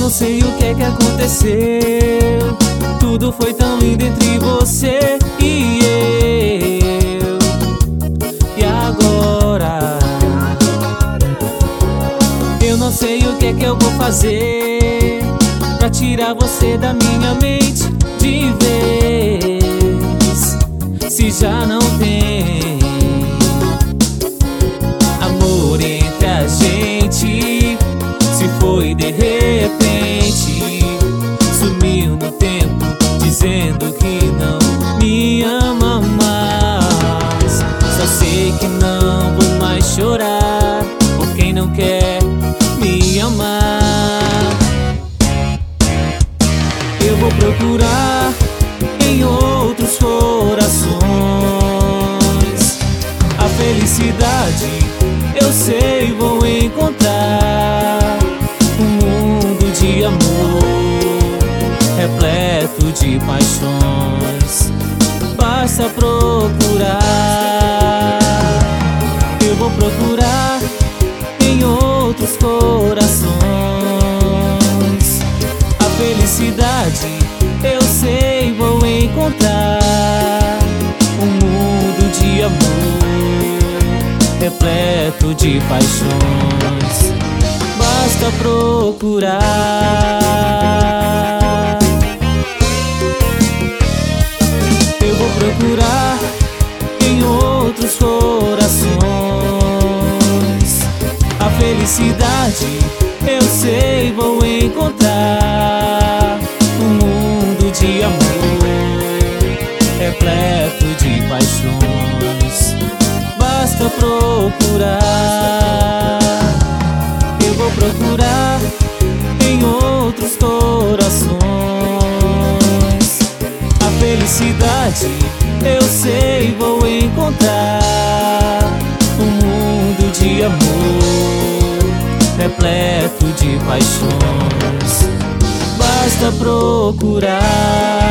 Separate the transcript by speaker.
Speaker 1: sei o que é que aconteceu. Tudo foi tão lindo entre você e eu. E agora eu não sei o que é que eu vou fazer pra tirar você da minha mente de vez. Se já não tem amor entre a gente, se foi de repente, sumiu no tempo dizendo que não me ama mais. Só sei que não vou mais chorar por quem não quer me amar. Eu vou procurar em outros corações a felicidade, eu sei vou encontrar. Um mundo de amor repleto de paixões, basta procurar. Eu vou procurar em outros corações a felicidade, eu sei vou encontrar. Um mundo de amor repleto de paixões, basta procurar. Eu vou procurar em outros corações a felicidade, eu sei vou encontrar. Um mundo de amor repleto de paixões, basta procurar. Eu vou procurar em outros corações a felicidade, eu sei vou encontrar. Um mundo de amor repleto de paixões, basta procurar.